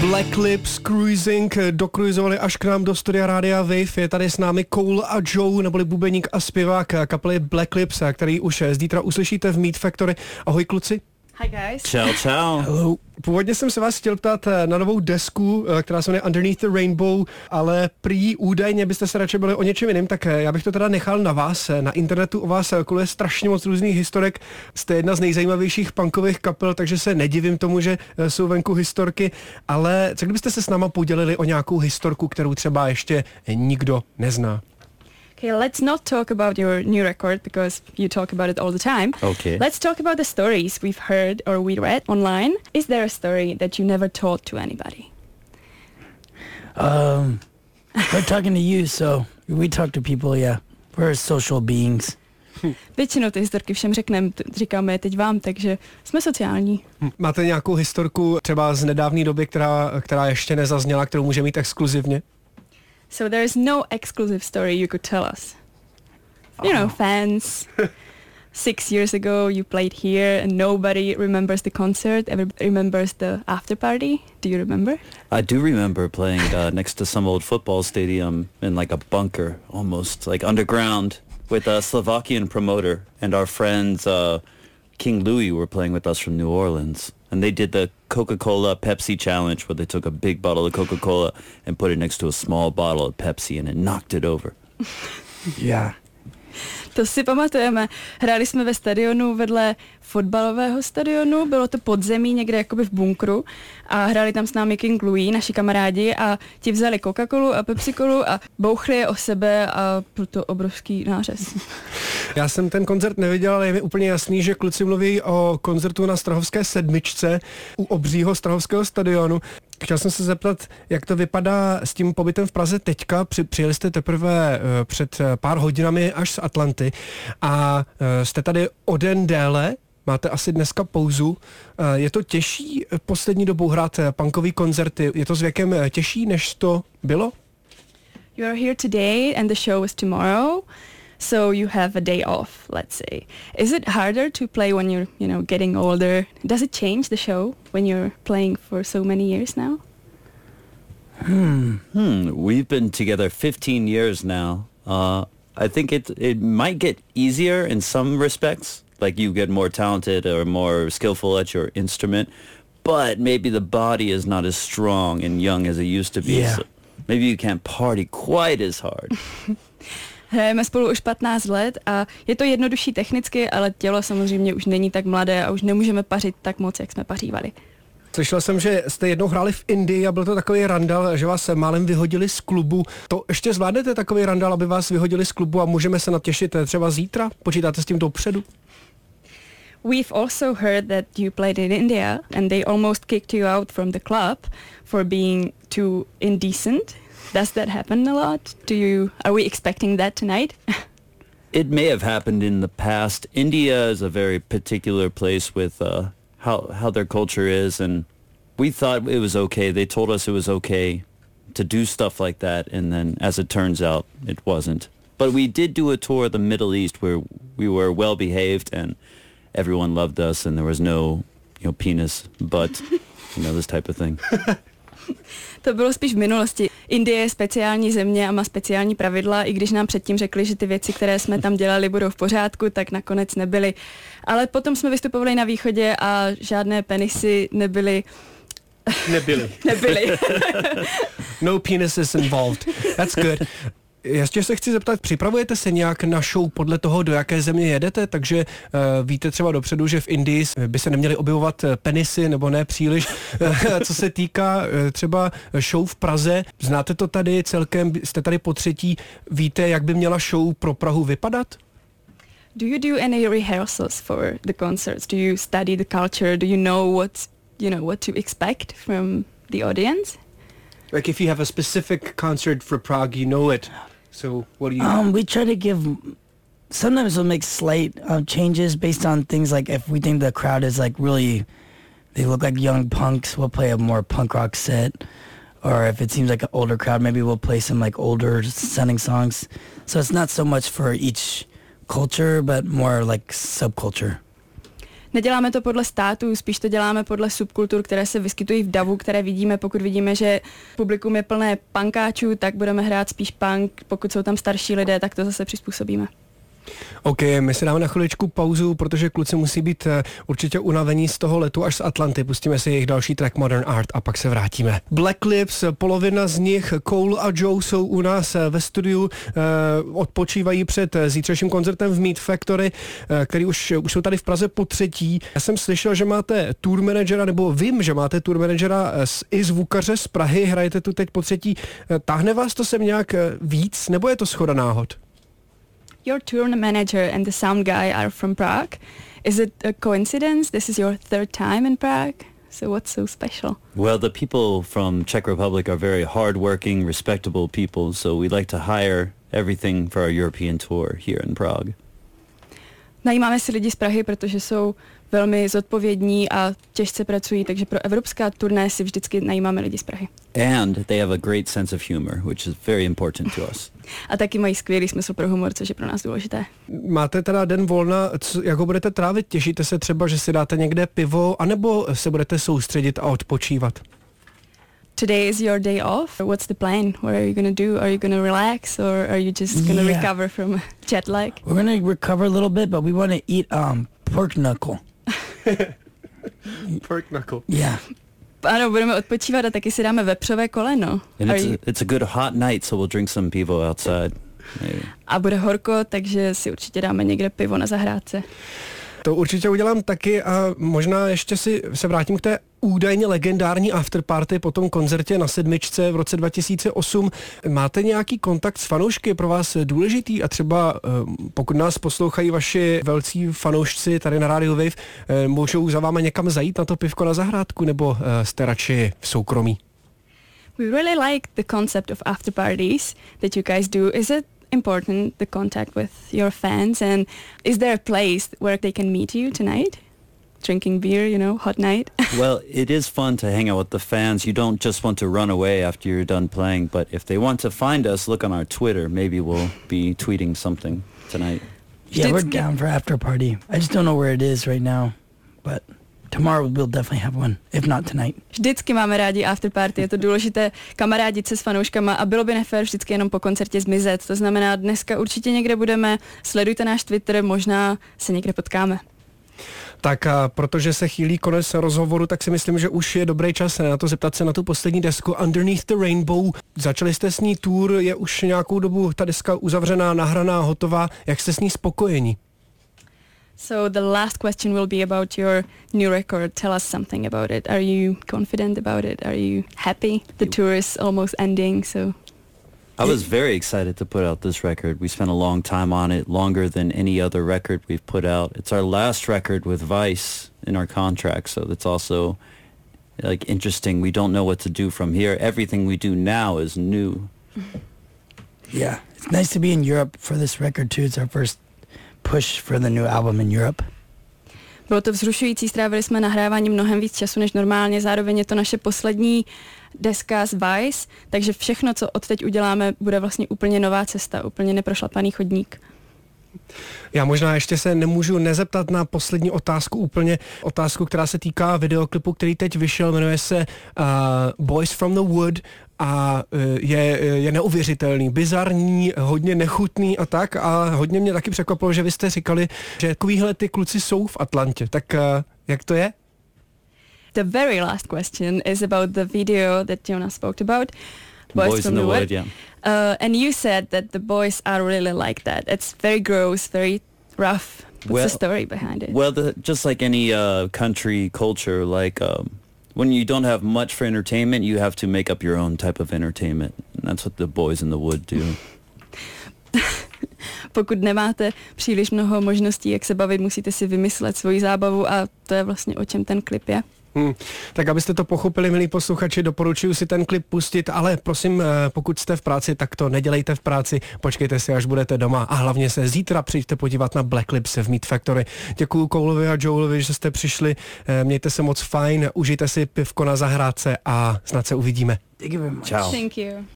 Black Lips Cruising dokruizovali až k nám do studia Rádia Wave. Je tady s námi Cole a Joe, neboli bubeník a zpěvák kapely Black Lips, který už zítra uslyšíte v Meat Factory. Ahoj kluci. Hi guys. Ciao, ciao. Hello. Původně jsem se vás chtěl ptát na novou desku, která se jmenuje Underneath the Rainbow, ale prý údajně byste se radši byli o něčem jiným, tak já bych to teda nechal na vás. Na internetu o vás koluje strašně moc různých historek. Jste jedna z nejzajímavějších punkových kapel, takže se nedivím tomu, že jsou venku historky, ale co kdybyste se s náma podělili o nějakou historku, kterou třeba ještě nikdo nezná? Okay, let's not talk about your new record because you talk about it all the time. Okay. Let's talk about the stories we've heard or we read online. Is there a story that you never told to anybody? We're talking to you, so we talk to people, yeah. We're social beings. Většinou ty historky všem říkáme je teď vám, takže jsme sociální. Máte nějakou historku třeba z nedávné doby, která ještě nezazněla, kterou může mít exkluzivně? So there is no exclusive story you could tell us. You know, fans. 6 years ago you played here and nobody remembers the concert, everybody remembers the after party. Do you remember? I do remember playing next to some old football stadium in like a bunker, almost like underground, with a Slovakian promoter, and our friends King Louis were playing with us from New Orleans. And they did the Coca-Cola Pepsi challenge where they took a big bottle of Coca-Cola and put it next to a small bottle of Pepsi and it knocked it over. Yeah. To si pamatujeme. Hráli jsme ve stadionu vedle fotbalového stadionu, bylo to podzemí někde jakoby v bunkru a hráli tam s námi King Louis, naši kamarádi, a ti vzali Coca-Colu a Pepsi-Colu a bouchli je o sebe a byl to obrovský nářez. Já jsem ten koncert neviděl, ale je mi úplně jasný, že kluci mluví o koncertu na Strahovské 7 u obřího Strahovského stadionu. Chtěl jsem se zeptat, jak to vypadá s tím pobytem v Praze teďka. Přijeli jste teprve před pár hodinami až z Atlanty a jste tady o den déle, máte asi dneska pauzu. Je to těžší poslední dobou hrát punkový koncerty? Je to s věkem těžší, než to bylo? You are here today and the show is tomorrow. So you have a day off, let's say. Is it harder to play when you're, getting older? Does it change the show when you're playing for so many years now? We've been together 15 years now. I think it might get easier in some respects, like you get more talented or more skillful at your instrument, but maybe the body is not as strong and young as it used to be. Yeah. So maybe you can't party quite as hard. Hrajeme spolu už 15 let a je to jednodušší technicky, ale tělo samozřejmě už není tak mladé a už nemůžeme pařit tak moc, jak jsme pařívali. Slyšel jsem, že jste jednou hráli v Indii a byl to takový randal, že vás málem vyhodili z klubu. To ještě zvládnete takový randal, aby vás vyhodili z klubu a můžeme se natěšit třeba zítra? Počítáte s tím dopředu? We've also heard that you played in India and they almost kicked you out from the club for being too indecent. Does that happen a lot? Are we expecting that tonight? It may have happened in the past. India is a very particular place with how their culture is, and we thought it was okay. They told us it was okay to do stuff like that, and then as it turns out, it wasn't. But we did do a tour of the Middle East where we were well behaved and everyone loved us and there was no, penis, butt, this type of thing. To bylo spíš v minulosti. Indie je speciální země a má speciální pravidla, i když nám předtím řekli, že ty věci, které jsme tam dělali, budou v pořádku, tak nakonec nebyly. Ale potom jsme vystupovali na východě a žádné penisy nebyly. Nebyly. No penises involved. That's good. Ještě se chci zeptat, připravujete se nějak na show podle toho, do jaké země jedete, takže víte třeba dopředu, že v Indii by se neměly objevovat penisy, nebo ne příliš. Co se týká třeba show v Praze, znáte to tady celkem, jste tady po třetí, víte, jak by měla show pro Prahu vypadat? Do you do any rehearsals for the concerts? Do you study the culture? Do you know what to expect from the audience? Like if you have a specific concert for Prague, you know it. So what do you... We try to give... Sometimes we'll make slight changes based on things like if we think the crowd is like really... They look like young punks, we'll play a more punk rock set. Or if it seems like an older crowd, maybe we'll play some like older sounding songs. So it's not so much for each culture, but more like subculture. Neděláme to podle států, spíš to děláme podle subkultur, které se vyskytují v davu, které vidíme. Pokud vidíme, že publikum je plné punkáčů, tak budeme hrát spíš punk. Pokud jsou tam starší lidé, tak to zase přizpůsobíme. OK, my si dáme na chviličku pauzu, protože kluci musí být určitě unavení z toho letu až z Atlanty. Pustíme si jejich další track Modern Art a pak se vrátíme. Black Lips, polovina z nich, Cole a Joe, jsou u nás ve studiu, odpočívají před zítřejším koncertem v Meat Factory, který už jsou tady v Praze po třetí. Já jsem slyšel, že máte tour managera, nebo vím, že máte tour managera i zvukaře z Prahy, hrajete tu teď po třetí. Táhne vás to sem nějak víc, nebo je to shoda náhod? Your tour manager and the sound guy are from Prague. Is it a coincidence? This is your third time in Prague. So what's so special? Well, the people from Czech Republic are very hardworking, respectable people, so we like to hire everything for our European tour here in Prague. Najímáme si lidi z Prahy, protože jsou velmi zodpovědní a těžce pracují, takže pro evropská turné si vždycky najímáme lidi z Prahy. And they have a great sense of humor, which is very important to us. A taky mají skvělý smysl pro humor, což je pro nás důležité. Máte teda den volna, jak ho budete trávit? Těšíte se třeba, že si dáte někde pivo, anebo se budete soustředit a odpočívat? Today is your day off. What's the plan? What are you going to do? Are you going to relax or are you just going to recover from jet lag? We're going to recover a little bit, but we want to eat pork knuckle. Pork knuckle. Yeah. Ano, budeme odpočívat a taky si dáme vepřové koleno. And it's a good hot night, so we'll drink some pivo outside. Maybe. A bude horko, takže si určitě dáme někde pivo na zahrádce. To určitě udělám taky a možná ještě se vrátím k té údajně legendární afterparty po tom koncertě na Sedmičce v roce 2008. Máte nějaký kontakt s fanoušky, pro vás důležitý a třeba pokud nás poslouchají vaši velcí fanoušci tady na Radio Wave, můžou za váma někam zajít na to pivko na zahrádku nebo jste radši v soukromí? We really like the concept of after parties that you guys do. Is it important, the contact with your fans, and is there a place where they can meet you tonight? Drinking beer, hot night? Well, it is fun to hang out with the fans. You don't just want to run away after you're done playing, but if they want to find us, look on our Twitter. Maybe we'll be tweeting something tonight. Yeah, we're down for after party. I just don't know where it is right now, but tomorrow we'll definitely have one, if not tonight. Vždycky máme rádi afterparty, je to důležité kamarádit se s fanouškama a bylo by nefér vždycky jenom po koncertě zmizet. To znamená, dneska určitě někde budeme, sledujte náš Twitter, možná se někde potkáme. Tak a protože se chýlí konec rozhovoru, tak si myslím, že už je dobrý čas na to zeptat se na tu poslední desku Underneath the Rainbow. Začali jste s ní tour, je už nějakou dobu ta deska uzavřená, nahraná, hotová. Jak jste s ní spokojení? So the last question will be about your new record. Tell us something about it. Are you confident about it? Are you happy? The tour is almost ending, so... I was very excited to put out this record. We spent a long time on it, longer than any other record we've put out. It's our last record with Vice in our contract, so that's also interesting. We don't know what to do from here. Everything we do now is new. Yeah, it's nice to be in Europe for this record too. It's our first push for the new album in Europe. Bylo to vzrušující, strávili jsme nahrávání mnohem víc času než normálně, zároveň je to naše poslední deska z Vice, takže všechno, co odteď uděláme, bude vlastně úplně nová cesta, úplně neprošlapaný chodník. Já možná ještě se nemůžu nezeptat na poslední otázku, která se týká videoklipu, který teď vyšel, jmenuje se Boys from the Wood a je neuvěřitelný, bizarní, hodně nechutný a tak a hodně mě taky překvapilo, že vy jste říkali, že takovýhle ty kluci jsou v Atlantě, tak jak to je? The very last question is about the video that Jonas spoke about. Boys from the Wood, yeah. And you said that the boys are really like that. It's very gross, very rough. What's the story behind it? Well, just like any country culture, when you don't have much for entertainment, you have to make up your own type of entertainment. And that's what the Boys in the Wood do. Pokud nemáte příliš mnoho možností, jak se bavit, musíte si vymyslet svoji zábavu a to je vlastně o čem ten klip je. Tak abyste to pochopili, milí posluchači, doporučuji si ten klip pustit, ale prosím, pokud jste v práci, tak to nedělejte v práci, počkejte si, až budete doma a hlavně se zítra přijďte podívat na Black Lips v Meat Factory. Děkuju Coleovi a Joelovi, že jste přišli, mějte se moc fajn, užijte si pivko na zahrádce a snad se uvidíme. Thank you very much. Ciao. Thank you.